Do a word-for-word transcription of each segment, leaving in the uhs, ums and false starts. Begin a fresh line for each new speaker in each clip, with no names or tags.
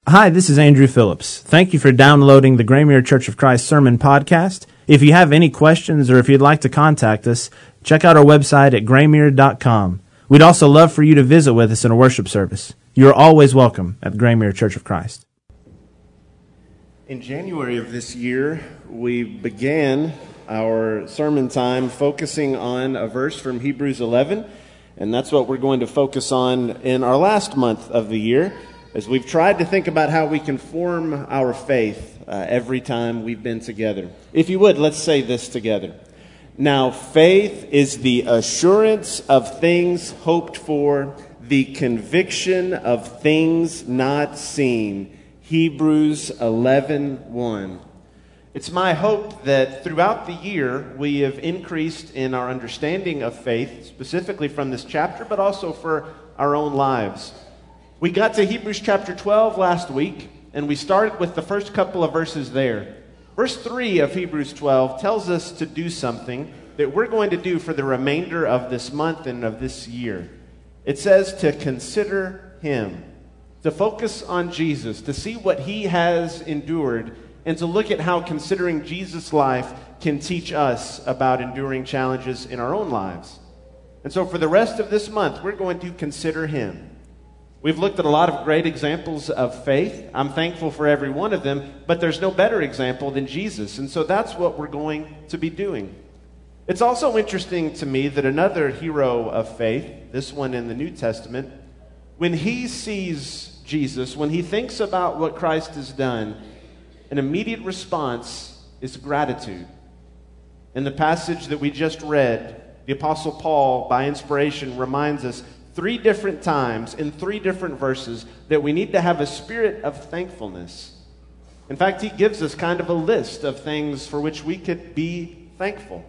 Hi, this is Andrew Phillips. Thank you for downloading the Graymuir Church of Christ Sermon Podcast. If you have any questions or if you'd like to contact us, check out our website at graymuir dot com. We'd also love for you to visit with us in a worship service. You're always welcome at the Graymuir Church of Christ.
In January of this year, we began our sermon time focusing on a verse from Hebrews eleven, and that's what we're going to focus on in our last month of the year, as we've tried to think about how we can form our faith uh, every time we've been together. If you would, let's say this together. Now, faith is the assurance of things hoped for, the conviction of things not seen. Hebrews eleven one. It's my hope that throughout the year we have increased in our understanding of faith, specifically from this chapter, but also for our own lives. We got to Hebrews chapter twelve last week, and we started with the first couple of verses there. Verse three of Hebrews twelve tells us to do something that we're going to do for the remainder of this month and of this year. It says to consider Him, to focus on Jesus, to see what He has endured, and to look at how considering Jesus' life can teach us about enduring challenges in our own lives. And so for the rest of this month, we're going to consider Him. We've looked at a lot of great examples of faith. I'm thankful for every one of them, but there's no better example than Jesus. And so that's what we're going to be doing. It's also interesting to me that another hero of faith, this one in the New Testament, when he sees Jesus, when he thinks about what Christ has done, an immediate response is gratitude. In the passage that we just read, the Apostle Paul, by inspiration, reminds us three different times in three different verses that we need to have a spirit of thankfulness. In fact, he gives us kind of a list of things for which we could be thankful.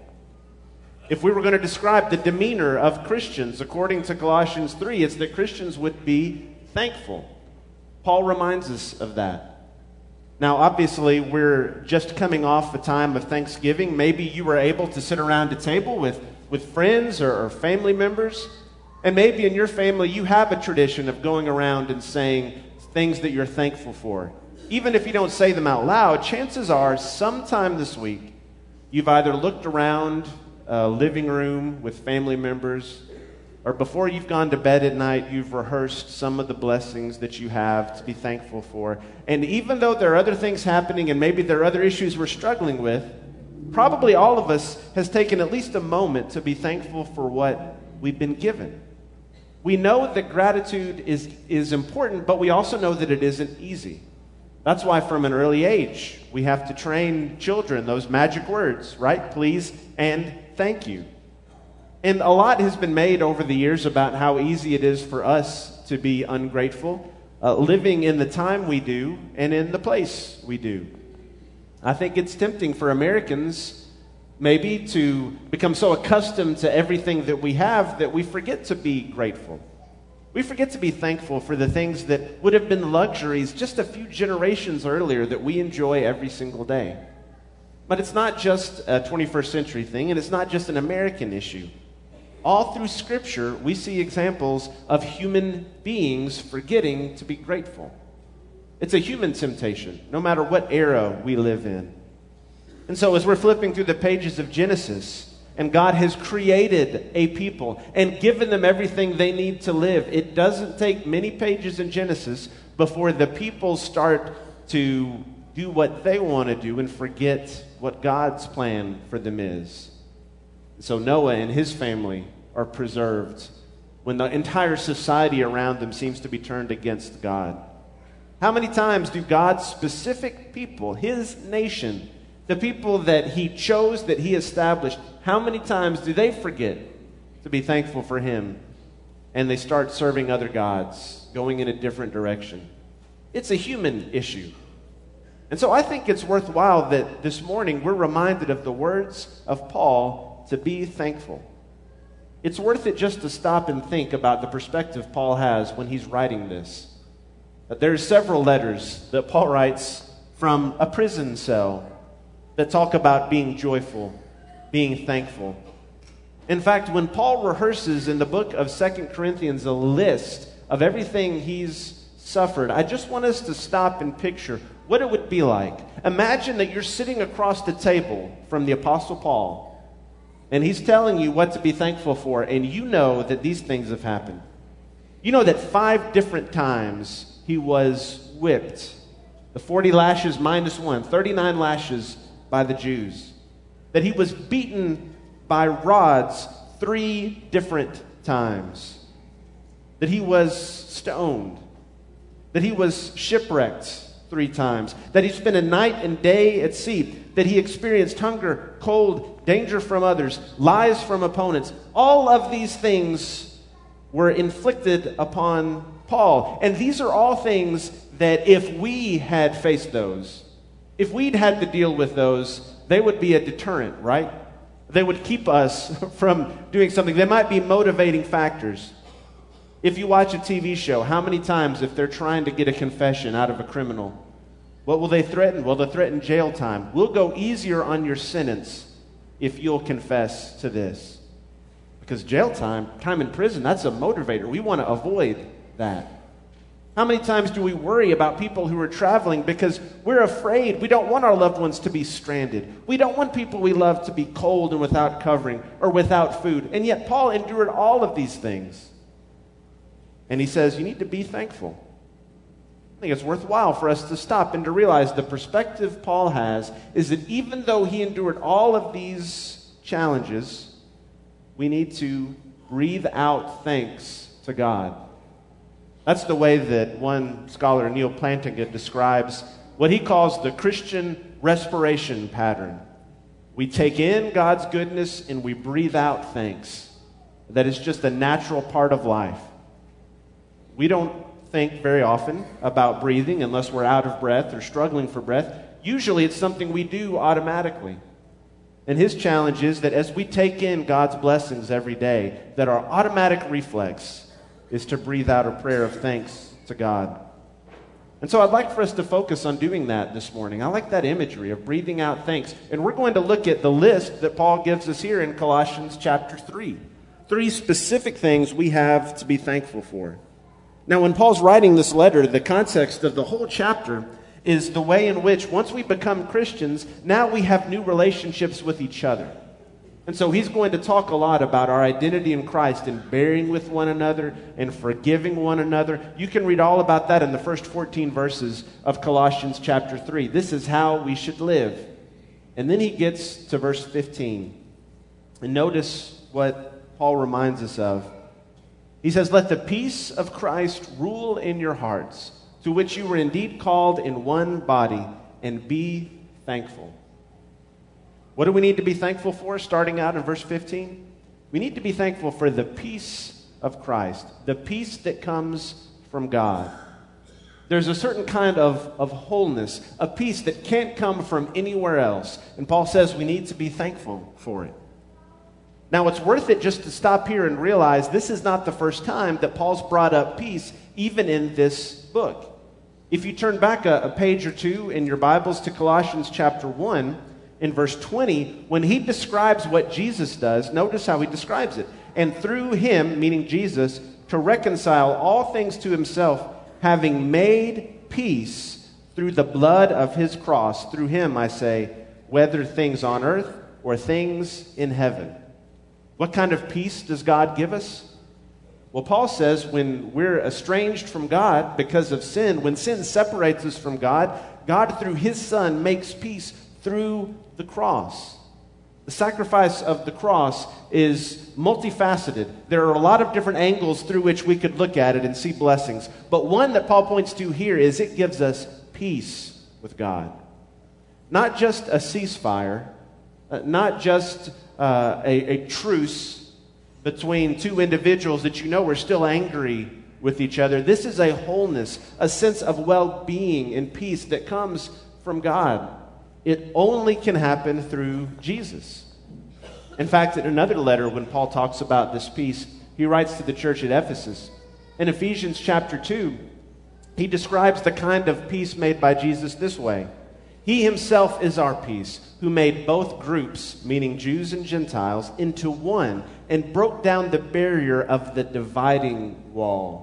If we were going to describe the demeanor of Christians, according to Colossians three, it's that Christians would be thankful. Paul reminds us of that. Now, obviously, we're just coming off a time of Thanksgiving. Maybe you were able to sit around a table with, with friends or, or family members. And maybe in your family, you have a tradition of going around and saying things that you're thankful for. Even if you don't say them out loud, chances are sometime this week, you've either looked around a living room with family members, or before you've gone to bed at night, you've rehearsed some of the blessings that you have to be thankful for. And even though there are other things happening and maybe there are other issues we're struggling with, probably all of us has taken at least a moment to be thankful for what we've been given. We know that gratitude is, is important, but we also know that it isn't easy. That's why from an early age, we have to train children, those magic words, right? Please and thank you. And a lot has been made over the years about how easy it is for us to be ungrateful, uh, living in the time we do and in the place we do. I think it's tempting for Americans maybe to become so accustomed to everything that we have that we forget to be grateful. We forget to be thankful for the things that would have been luxuries just a few generations earlier that we enjoy every single day. But it's not just a twenty-first century thing, and it's not just an American issue. All through Scripture, we see examples of human beings forgetting to be grateful. It's a human temptation, no matter what era we live in. And so as we're flipping through the pages of Genesis, and God has created a people and given them everything they need to live, it doesn't take many pages in Genesis before the people start to do what they want to do and forget what God's plan for them is. So Noah and his family are preserved when the entire society around them seems to be turned against God. How many times do God's specific people, His nation, the people that He chose, that He established, how many times do they forget to be thankful for Him and they start serving other gods, going in a different direction? It's a human issue. And so I think it's worthwhile that this morning we're reminded of the words of Paul to be thankful. It's worth it just to stop and think about the perspective Paul has when he's writing this. There are several letters that Paul writes from a prison cell that talk about being joyful, being thankful. In fact, when Paul rehearses in the book of Second Corinthians a list of everything he's suffered, I just want us to stop and picture what it would be like. Imagine that you're sitting across the table from the Apostle Paul, and he's telling you what to be thankful for, and you know that these things have happened. You know that five different times he was whipped. The forty lashes minus one, thirty-nine lashes by the Jews. That he was beaten by rods three different times. That he was stoned. That he was shipwrecked three times. That he spent a night and day at sea. That he experienced hunger, cold, danger from others, lies from opponents. All of these things were inflicted upon Paul. And these are all things that if we had faced those, if we'd had to deal with those, they would be a deterrent, right? They would keep us from doing something. They might be motivating factors. If you watch a T V show, how many times, if they're trying to get a confession out of a criminal, what will they threaten? Well, they'll threaten jail time. We'll go easier on your sentence if you'll confess to this. Because jail time, time in prison, that's a motivator. We want to avoid that. How many times do we worry about people who are traveling because we're afraid? We don't want our loved ones to be stranded. We don't want people we love to be cold and without covering or without food. And yet Paul endured all of these things. And he says, you need to be thankful. I think it's worthwhile for us to stop and to realize the perspective Paul has is that even though he endured all of these challenges, we need to breathe out thanks to God. That's the way that one scholar, Neil Plantinga, describes what he calls the Christian respiration pattern. We take in God's goodness and we breathe out thanks. That is just a natural part of life. We don't think very often about breathing unless we're out of breath or struggling for breath. Usually it's something we do automatically. And his challenge is that as we take in God's blessings every day, that our automatic reflex is to breathe out a prayer of thanks to God. And so I'd like for us to focus on doing that this morning. I like that imagery of breathing out thanks. And we're going to look at the list that Paul gives us here in Colossians chapter three. Three specific things we have to be thankful for. Now, when Paul's writing this letter, the context of the whole chapter is the way in which once we become Christians, now we have new relationships with each other. And so he's going to talk a lot about our identity in Christ and bearing with one another and forgiving one another. You can read all about that in the first fourteen verses of Colossians chapter three. This is how we should live. And then he gets to verse fifteen. And notice what Paul reminds us of. He says, let the peace of Christ rule in your hearts, to which you were indeed called in one body, and be thankful. What do we need to be thankful for, starting out in verse fifteen? We need to be thankful for the peace of Christ, the peace that comes from God. There's a certain kind of, of wholeness, a peace that can't come from anywhere else. And Paul says we need to be thankful for it. Now, it's worth it just to stop here and realize this is not the first time that Paul's brought up peace, even in this book. If you turn back a, a page or two in your Bibles to Colossians chapter one, in verse twenty, when he describes what Jesus does, notice how he describes it. And through him, meaning Jesus, to reconcile all things to himself, having made peace through the blood of his cross. Through him, I say, whether things on earth or things in heaven. What kind of peace does God give us? Well, Paul says when we're estranged from God because of sin, when sin separates us from God, God through his Son makes peace through the cross. The sacrifice of the cross is multifaceted. There are a lot of different angles through which we could look at it and see blessings. But one that Paul points to here is it gives us peace with God. Not just a ceasefire, uh, not just uh, a, a truce between two individuals that you know are still angry with each other. This is a wholeness, a sense of well-being and peace that comes from God. It only can happen through Jesus. In fact, in another letter, when Paul talks about this peace, he writes to the church at Ephesus. In Ephesians chapter two, he describes the kind of peace made by Jesus this way. He himself is our peace, who made both groups, meaning Jews and Gentiles, into one, and broke down the barrier of the dividing wall.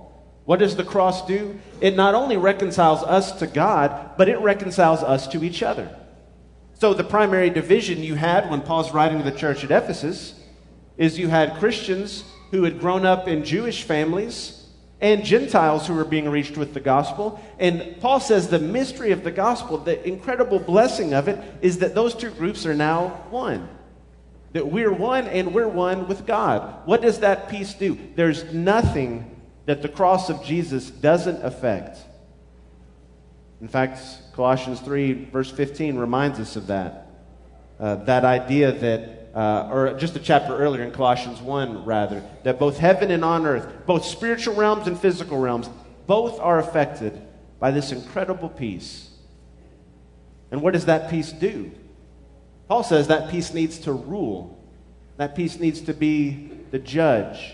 What does the cross do? It not only reconciles us to God, but it reconciles us to each other. So the primary division you had when Paul's writing to the church at Ephesus is you had Christians who had grown up in Jewish families and Gentiles who were being reached with the gospel. And Paul says the mystery of the gospel, the incredible blessing of it, is that those two groups are now one. That we're one and we're one with God. What does that peace do? There's nothing that the cross of Jesus doesn't affect. In fact, Colossians three, verse fifteen reminds us of that. Uh, that idea that, uh, or just a chapter earlier in Colossians one, rather, that both heaven and on earth, both spiritual realms and physical realms, both are affected by this incredible peace. And what does that peace do? Paul says that peace needs to rule. That peace needs to be the judge.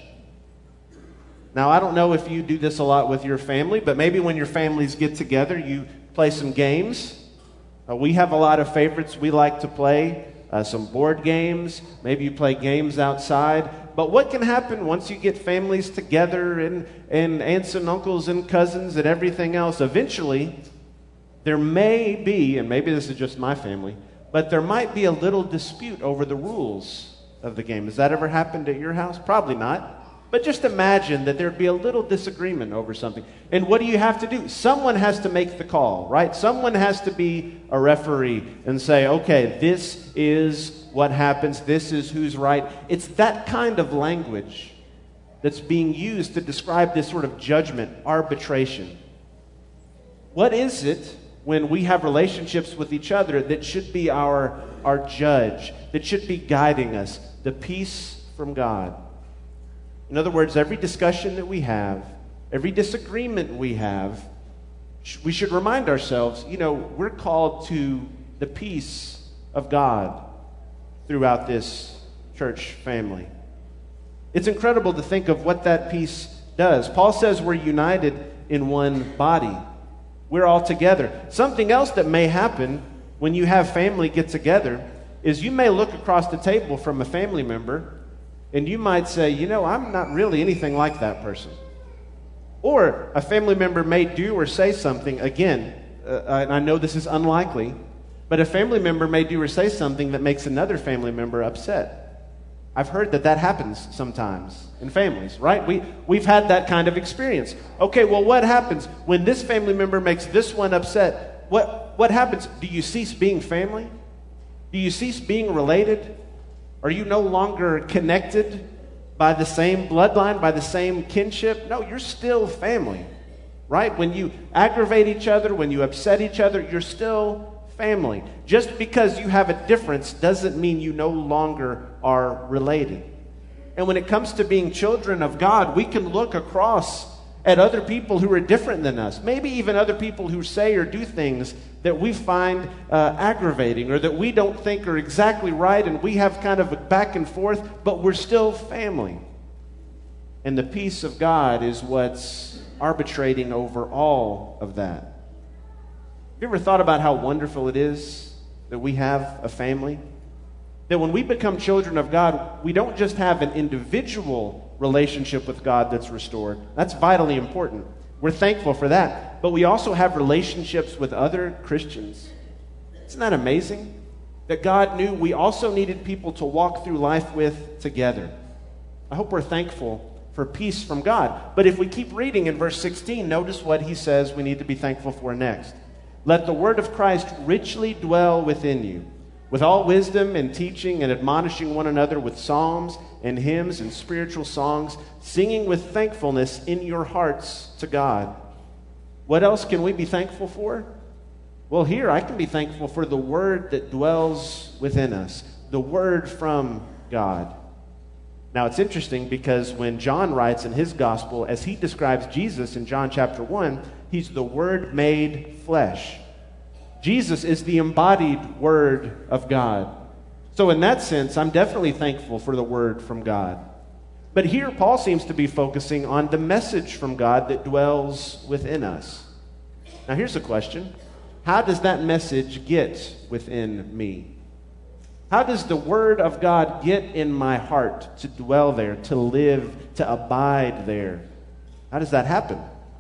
Now, I don't know if you do this a lot with your family, but maybe when your families get together, you play some games. Uh, we have a lot of favorites we like to play, uh, some board games. Maybe you play games outside. But what can happen once you get families together and, and aunts and uncles and cousins and everything else? Eventually, there may be, and maybe this is just my family, but there might be a little dispute over the rules of the game. Has that ever happened at your house? Probably not. But just imagine that there'd be a little disagreement over something. And what do you have to do? Someone has to make the call, right? Someone has to be a referee and say, okay, this is what happens. This is who's right. It's that kind of language that's being used to describe this sort of judgment, arbitration. What is it when we have relationships with each other that should be our, our judge, that should be guiding us? The peace from God. In other words, every discussion that we have, every disagreement we have, we should remind ourselves, you know, we're called to the peace of God throughout this church family. It's incredible to think of what that peace does. Paul says we're united in one body. We're all together. Something else that may happen when you have family get together is you may look across the table from a family member and you might say, you know, I'm not really anything like that person. Or a family member may do or say something, again, uh, and I know this is unlikely, but a family member may do or say something that makes another family member upset. I've heard that that happens sometimes in families, right? We, we've had that kind of experience. Okay, well, what happens when this family member makes this one upset? What, what happens? Do you cease being family? Do you cease being related? Are you no longer connected by the same bloodline, by the same kinship? No, you're still family, right? When you aggravate each other, when you upset each other, you're still family. Just because you have a difference doesn't mean you no longer are related. And when it comes to being children of God, we can look across at other people who are different than us, maybe even other people who say or do things that we find uh, aggravating or that we don't think are exactly right, and we have kind of a back and forth, but we're still family. And the peace of God is what's arbitrating over all of that. Have you ever thought about how wonderful it is that we have a family? That when we become children of God, we don't just have an individual relationship with God that's restored. That's vitally important. We're thankful for that. But we also have relationships with other Christians. Isn't that amazing? That God knew we also needed people to walk through life with together. I hope we're thankful for peace from God. But if we keep reading in verse sixteen, notice what he says we need to be thankful for next. Let the word of Christ richly dwell within you, with all wisdom and teaching and admonishing one another with psalms and hymns and spiritual songs, singing with thankfulness in your hearts to God. What else can we be thankful for? Well, here I can be thankful for the word that dwells within us, the word from God. Now, it's interesting because when John writes in his gospel, as he describes Jesus in John chapter one, he's the word made flesh. Jesus is the embodied word of God. So in that sense, I'm definitely thankful for the word from God. But here, Paul seems to be focusing on the message from God that dwells within us. Now, here's a question. How does that message get within me? How does the word of God get in my heart to dwell there, to live, to abide there? How does that happen?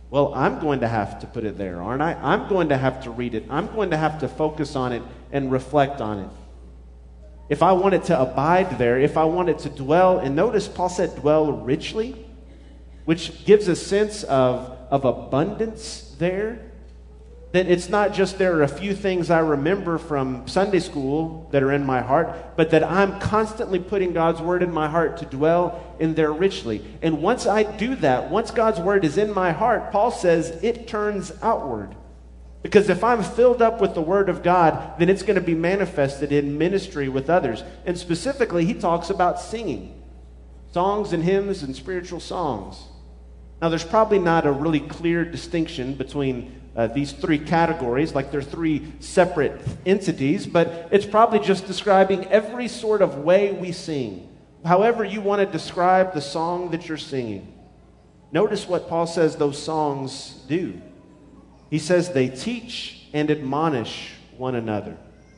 Well, I'm going to have to put it there, aren't I? I'm going to have to read it. I'm going to have to focus on it and reflect on it. If I want it to abide there, if I want it to dwell, and notice Paul said dwell richly, which gives a sense of, of abundance there. That it's not just there are a few things I remember from Sunday school that are in my heart, but that I'm constantly putting God's word in my heart to dwell in there richly. And once I do that, once God's word is in my heart, Paul says it turns outward. Because if I'm filled up with the word of God, then it's going to be manifested in ministry with others. And specifically, he talks about singing, songs and hymns and spiritual songs. Now, there's probably not a really clear distinction between Uh, these three categories, like they're three separate entities, but it's probably just describing every sort of way we sing. However you want to describe the song that you're singing. Notice what Paul says those songs do. He says they teach and admonish one another.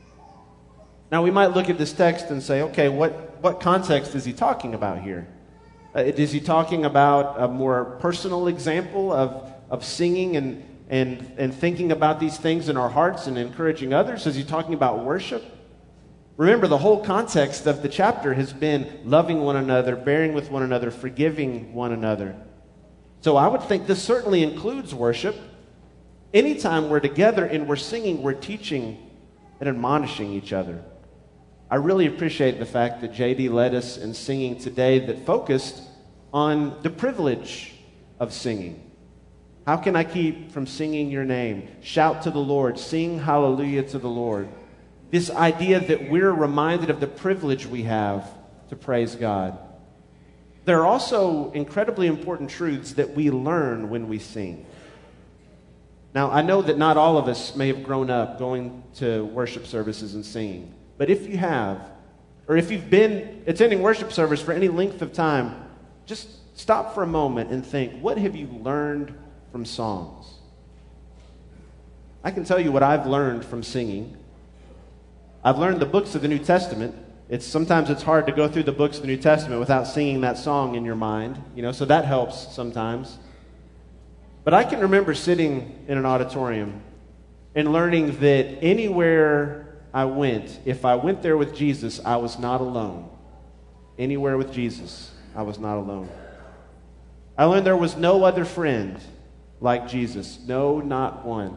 Now we might look at this text and say, okay, what, what context is he talking about here? Uh, is he talking about a more personal example of, of singing and And, and thinking about these things in our hearts and encouraging others? Is he talking about worship? Remember, the whole context of the chapter has been loving one another, bearing with one another, forgiving one another. So I would think this certainly includes worship. Anytime we're together and we're singing, we're teaching and admonishing each other. I really appreciate the fact that J D led us in singing today that focused on the privilege of singing. How can I keep from singing your name? Shout to the Lord. Sing hallelujah to the Lord. This idea that we're reminded of the privilege we have to praise God. There are also incredibly important truths that we learn when we sing. Now, I know that not all of us may have grown up going to worship services and singing. But if you have, or if you've been attending worship service for any length of time, just stop for a moment and think, what have you learned from songs? I can tell you what I've learned from singing. I've learned the books of the New Testament. It's sometimes it's hard to go through the books of the New Testament without singing that song in your mind, you know, so that helps sometimes. But I can remember sitting in an auditorium and learning that anywhere I went, if I went there with Jesus, I was not alone. Anywhere with Jesus, I was not alone. I learned there was no other friend like Jesus. No, not one.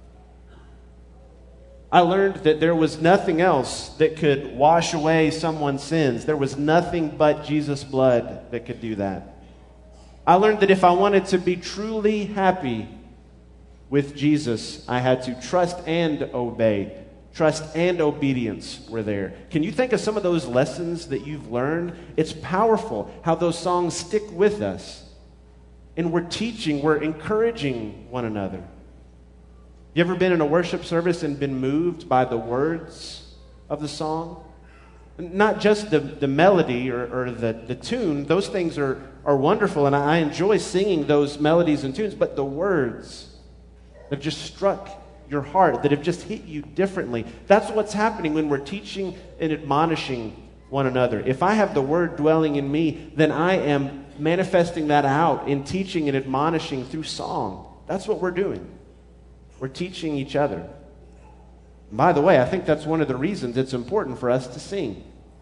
I learned that there was nothing else that could wash away someone's sins. There was nothing but Jesus' blood that could do that. I learned that if I wanted to be truly happy with Jesus, I had to trust and obey. Trust and obedience were there. Can you think of some of those lessons that you've learned? It's powerful how those songs stick with us. And we're teaching, we're encouraging one another. You ever been in a worship service and been moved by the words of the song? Not just the, the melody or, or the, the tune. Those things are, are wonderful, and I enjoy singing those melodies and tunes, but the words that have just struck your heart, that have just hit you differently. That's what's happening when we're teaching and admonishing one another. If I have the word dwelling in me, then I am manifesting that out in teaching and admonishing through song. That's what we're doing. We're teaching each other. And by the way, I think that's one of the reasons it's important for us to sing.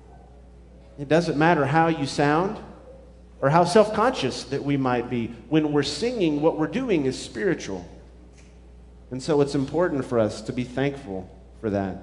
It doesn't matter how you sound or how self-conscious that we might be. When we're singing, what we're doing is spiritual. And so it's important for us to be thankful for that.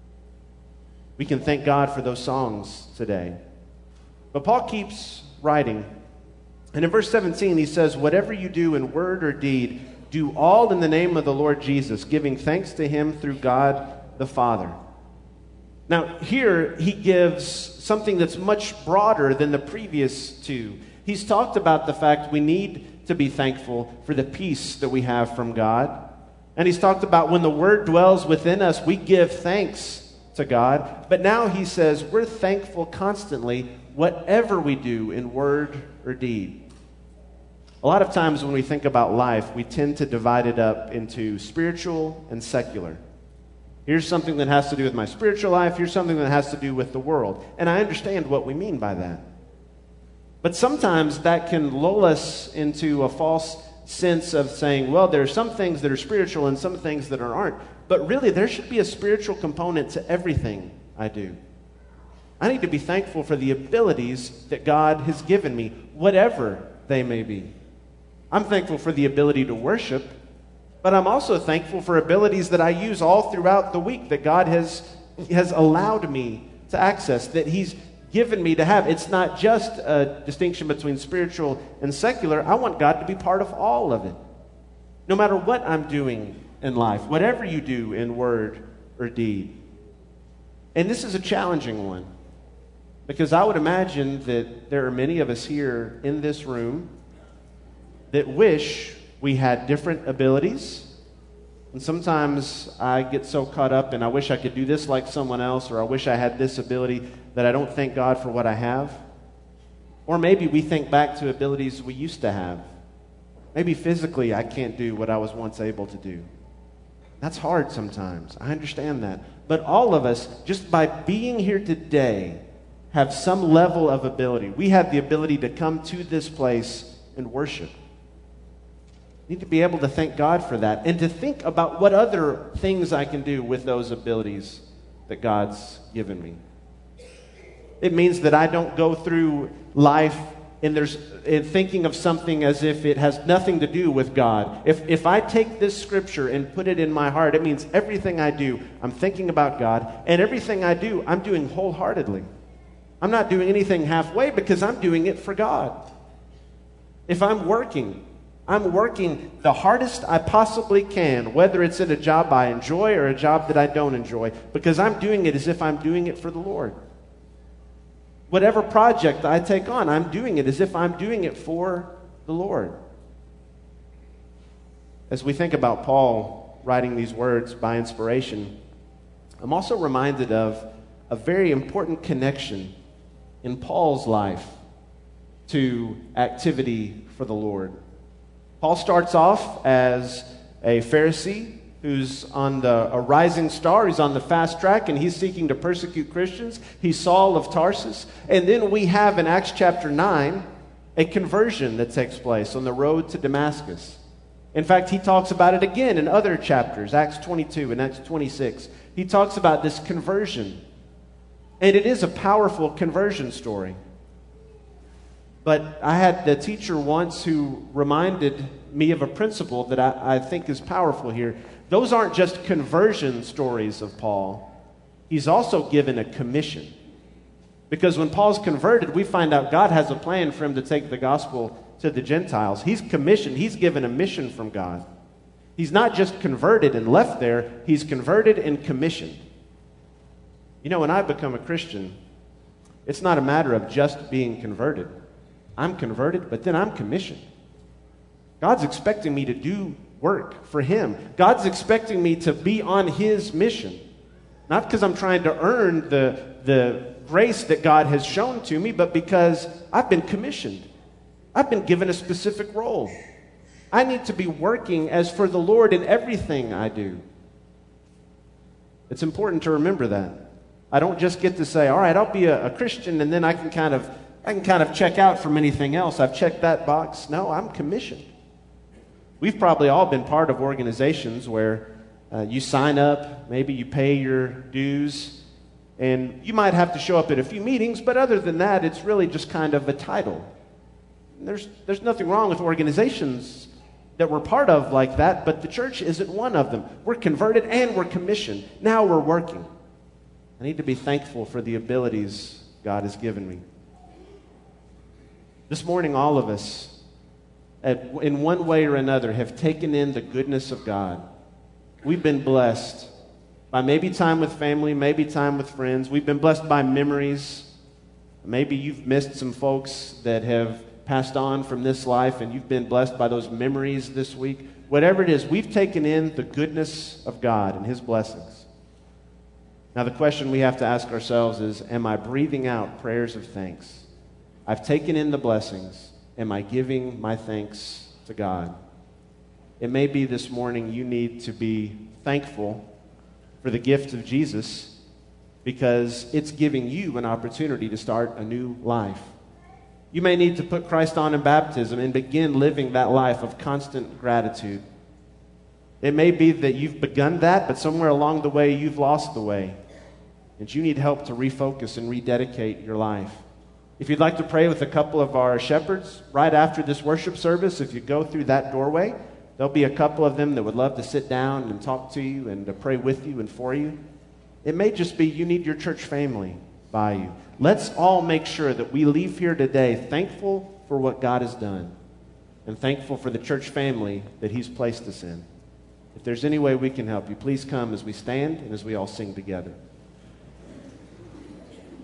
We can thank God for those songs today. But Paul keeps writing. And in verse seventeen, he says, whatever you do in word or deed, do all in the name of the Lord Jesus, giving thanks to him through God the Father. Now, here he gives something that's much broader than the previous two. He's talked about the fact we need to be thankful for the peace that we have from God. And he's talked about when the word dwells within us, we give thanks to God. But now he says we're thankful constantly, whatever we do in word or deed. A lot of times when we think about life, we tend to divide it up into spiritual and secular. Here's something that has to do with my spiritual life. Here's something that has to do with the world. And I understand what we mean by that. But sometimes that can lull us into a false sense of saying, well, there are some things that are spiritual and some things that aren't. But really, there should be a spiritual component to everything I do. I need to be thankful for the abilities that God has given me, whatever they may be. I'm thankful for the ability to worship, but I'm also thankful for abilities that I use all throughout the week that God has, has allowed me to access, that He's given me to have. It's not just a distinction between spiritual and secular. I want God to be part of all of it. No matter what I'm doing in life, whatever you do in word or deed. And this is a challenging one, because I would imagine that there are many of us here in this room that wish we had different abilities. And sometimes I get so caught up and I wish I could do this like someone else, or I wish I had this ability, that I don't thank God for what I have. Or maybe we think back to abilities we used to have. Maybe physically I can't do what I was once able to do. That's hard sometimes. I understand that. But all of us, just by being here today, have some level of ability. We have the ability to come to this place and worship. I need to be able to thank God for that, and to think about what other things I can do with those abilities that God's given me. It means that I don't go through life and there's and thinking of something as if it has nothing to do with God. If if I take this scripture and put it in my heart, it means everything I do, I'm thinking about God, and everything I do, I'm doing wholeheartedly. I'm not doing anything halfway, because I'm doing it for God. If I'm working, I'm working the hardest I possibly can, whether it's in a job I enjoy or a job that I don't enjoy, because I'm doing it as if I'm doing it for the Lord. Whatever project I take on, I'm doing it as if I'm doing it for the Lord. As we think about Paul writing these words by inspiration, I'm also reminded of a very important connection in Paul's life to activity for the Lord. Paul starts off as a Pharisee who's on the a rising star. He's on the fast track, and he's seeking to persecute Christians. He's Saul of Tarsus. And then we have in Acts chapter nine a conversion that takes place on the road to Damascus. In fact, he talks about it again in other chapters, Acts twenty-two and Acts twenty-six. He talks about this conversion. And it is a powerful conversion story. But I had a teacher once who reminded me of a principle that I, I think is powerful here. Those aren't just conversion stories of Paul. He's also given a commission. Because when Paul's converted, we find out God has a plan for him to take the gospel to the Gentiles. He's commissioned. He's given a mission from God. He's not just converted and left there. He's converted and commissioned. You know, when I become a Christian, it's not a matter of just being converted. I'm converted, but then I'm commissioned. God's expecting me to do work for Him. God's expecting me to be on His mission. Not because I'm trying to earn the, the grace that God has shown to me, but because I've been commissioned. I've been given a specific role. I need to be working as for the Lord in everything I do. It's important to remember that. I don't just get to say, all right, I'll be a, a Christian, and then I can kind of I can kind of check out from anything else. I've checked that box. No, I'm commissioned. We've probably all been part of organizations where uh, you sign up, maybe you pay your dues, and you might have to show up at a few meetings, but other than that, it's really just kind of a title. There's, there's nothing wrong with organizations that we're part of like that, but the church isn't one of them. We're converted and we're commissioned. Now we're working. I need to be thankful for the abilities God has given me. This morning, all of us, at, in one way or another, have taken in the goodness of God. We've been blessed by maybe time with family, maybe time with friends. We've been blessed by memories. Maybe you've missed some folks that have passed on from this life, and you've been blessed by those memories this week. Whatever it is, we've taken in the goodness of God and His blessings. Now, the question we have to ask ourselves is, am I breathing out prayers of thanks? I've taken in the blessings. Am I giving my thanks to God? It may be this morning you need to be thankful for the gift of Jesus, because it's giving you an opportunity to start a new life. You may need to put Christ on in baptism and begin living that life of constant gratitude. It may be that you've begun that, but somewhere along the way you've lost the way, and you need help to refocus and rededicate your life. If you'd like to pray with a couple of our shepherds right after this worship service, if you go through that doorway, there'll be a couple of them that would love to sit down and talk to you and to pray with you and for you. It may just be you need your church family by you. Let's all make sure that we leave here today thankful for what God has done and thankful for the church family that He's placed us in. If there's any way we can help you, please come as we stand and as we all sing together.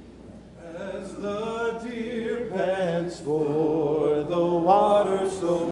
As the deer pants for the water, so